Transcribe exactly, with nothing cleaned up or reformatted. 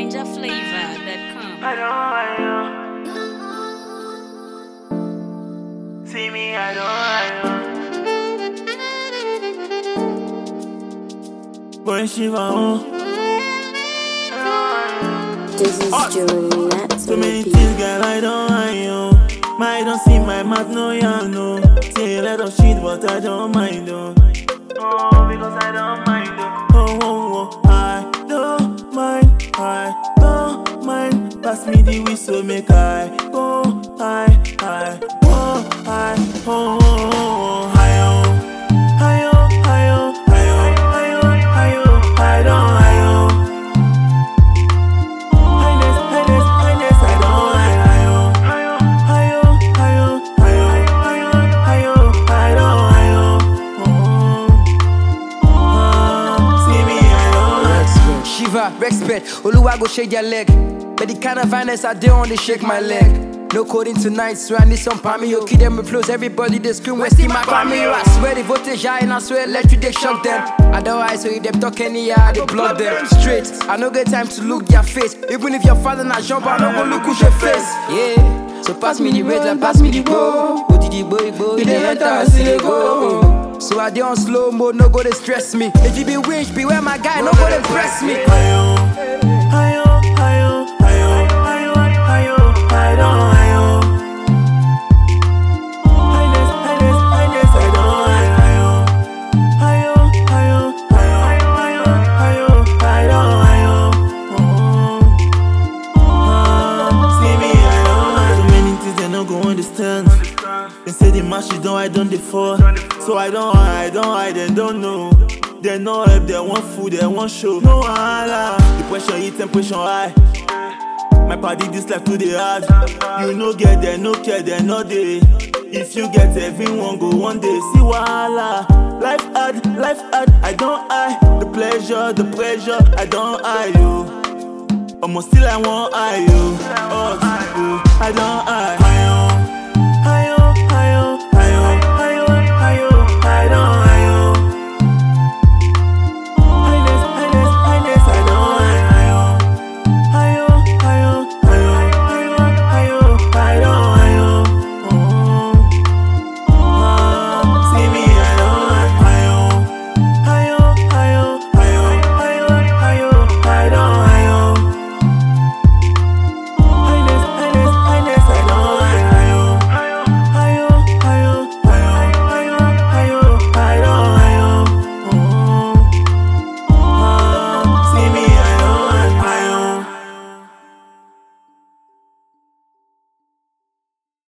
ninja flavor dot com. I don't, I don't. See me, I don't, I don't. Boy, Shiva, oh. This is Juliet. So many things, girl, I don't, I don't. My don't see my mouth, no, yeah, no. Say a lot of shit, but I don't mind, oh. Oh, because I don't mind, oh. Oh, oh, oh, I don't mind, I don't mind. Pass me the whistle, make I go, I, I, oh, I, oh, oh, oh, I, oh, I, oh, I, oh, I, oh, I, oh, I, oh, I don't, I, oh. Highness, highness, highness, I don't, I, I, oh, I, oh, I, oh, I, oh, I, oh, I, oh, I don't, I, oh, oh, see me, I don't. Shiva, respect, Oluwa go shake their leg. But the kind of violence I do only shake my leg. No coding tonight, so I need some palmy. You keep them close, everybody they scream, West in my palmy. I swear the voltage high and I swear electric they shock them. I don't eye, so if them talk any yeah, they block them straight. I no get time to look their face. Even if your father not jump, I no go look at your face. Yeah, so pass me the red and pass me the bow. Go to the boy, boy, they enter, I see they go. So I dey on slow mode, no go they stress me. If you be winch, beware my guy, no go they press me. Ayo, ayo, ayo, ayo, ayo, ayo, I don't, ayo. Highness, highness, highness, I don't, ayo. Ayo, ayo, ayo, ayo, ayo, I don't, ayo. Oh, oh, see me, I don't. So many things they no go understand. They say the match you don't, I don't defer. So I don't, I don't, I they don't know. They no help, they want food, they want show. No wahala, the pressure hit, temperature high. My party this life to the hard. You no get there, no care, there no day. If you get everyone go one day. See wahala, life hard, life hard. I don't eye the pleasure, the pressure. I don't eye you. Almost still I want eye you. Oh, I don't eye.